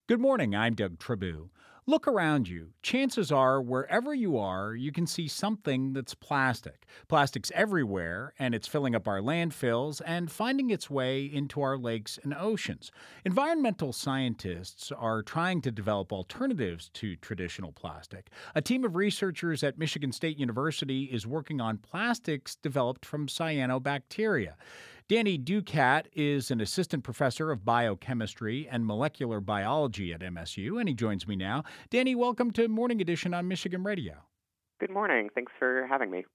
Good morning, I'm Doug Tribou. Look around you. Chances are, wherever you are, you can see something that's plastic. Plastic's everywhere, and it's filling up our landfills and finding its way into our lakes and oceans. Environmental scientists are trying to develop alternatives to traditional plastic. A team of researchers at Michigan State University is working on plastics developed from cyanobacteria. Danny Ducat is an assistant professor of biochemistry and molecular biology at MSU, and he joins me now. Danny, welcome to Morning Edition on Michigan Radio. Good morning. Thanks for having me.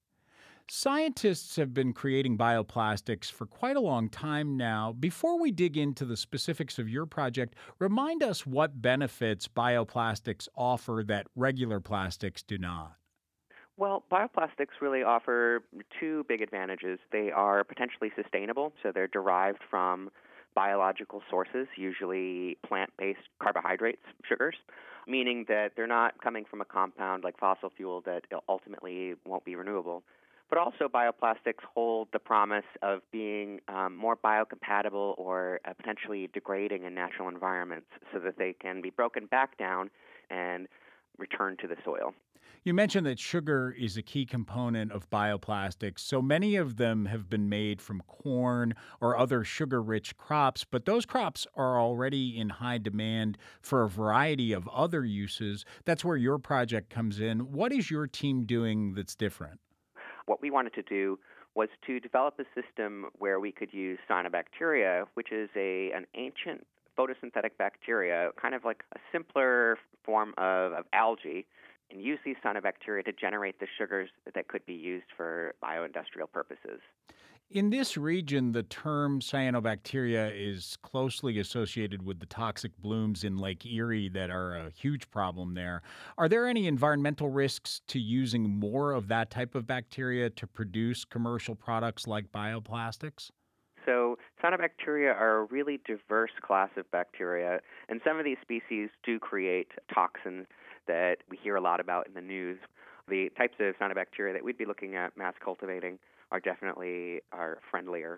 Scientists have been creating bioplastics for quite a long time now. Before we dig into the specifics of your project, remind us what benefits bioplastics offer that regular plastics do not. Well, bioplastics really offer two big advantages. They are potentially sustainable, so they're derived from biological sources, usually plant-based carbohydrates, sugars, meaning that they're not coming from a compound like fossil fuel that ultimately won't be renewable. But also bioplastics hold the promise of being more biocompatible or potentially degrading in natural environments so that they can be broken back down and return to the soil. You mentioned that sugar is a key component of bioplastics. So many of them have been made from corn or other sugar-rich crops, but those crops are already in high demand for a variety of other uses. That's where your project comes in. What is your team doing that's different? What we wanted to do was to develop a system where we could use cyanobacteria, which is an ancient photosynthetic bacteria, kind of like a simpler form of algae, and use these cyanobacteria to generate the sugars that could be used for bioindustrial purposes. In this region, the term cyanobacteria is closely associated with the toxic blooms in Lake Erie that are a huge problem there. Are there any environmental risks to using more of that type of bacteria to produce commercial products like bioplastics? So cyanobacteria are a really diverse class of bacteria, and some of these species do create toxins that we hear a lot about in the news. The types of cyanobacteria that we'd be looking at mass cultivating are definitely friendlier.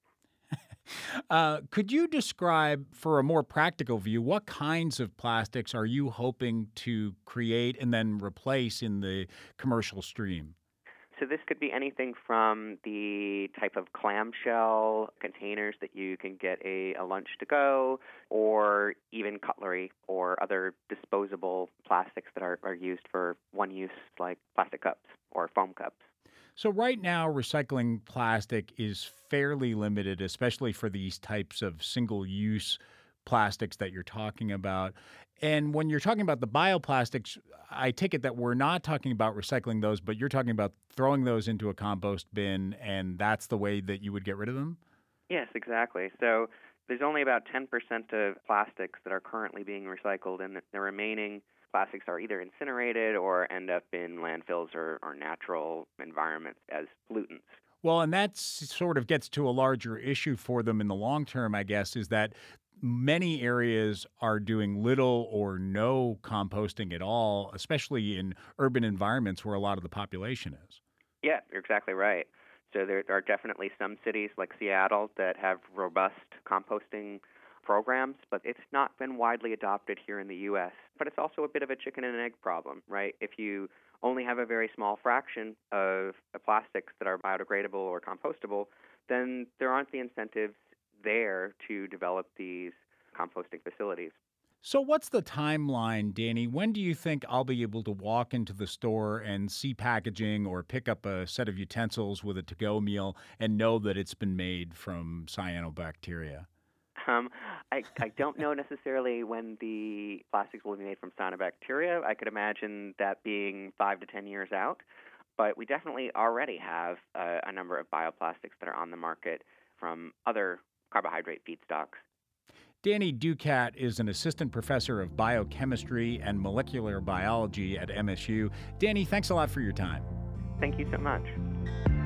Could you describe, for a more practical view, what kinds of plastics are you hoping to create and then replace in the commercial stream? So this could be anything from the type of clamshell containers that you can get a lunch to go, or even cutlery or other disposable plastics that are used for one use, like plastic cups or foam cups. So right now, recycling plastic is fairly limited, especially for these types of single-use plastics that you're talking about. And when you're talking about the bioplastics, I take it that we're not talking about recycling those, but you're talking about throwing those into a compost bin, and that's the way that you would get rid of them? Yes, exactly. So there's only about 10% of plastics that are currently being recycled, and the remaining plastics are either incinerated or end up in landfills or natural environments as pollutants. Well, and that sort of gets to a larger issue for them in the long term, I guess, is that many areas are doing little or no composting at all, especially in urban environments where a lot of the population is. Yeah, you're exactly right. So there are definitely some cities like Seattle that have robust composting programs, but it's not been widely adopted here in the U.S. But it's also a bit of a chicken and egg problem, right? If you only have a very small fraction of the plastics that are biodegradable or compostable, then there aren't the incentives there to develop these composting facilities. So what's the timeline, Danny? When do you think I'll be able to walk into the store and see packaging or pick up a set of utensils with a to-go meal and know that it's been made from cyanobacteria? I don't know necessarily when the plastics will be made from cyanobacteria. I could imagine that being 5 to 10 years out. But we definitely already have a number of bioplastics that are on the market from other carbohydrate feedstocks. Danny Ducat is an assistant professor of biochemistry and molecular biology at MSU. Danny, thanks a lot for your time. Thank you so much.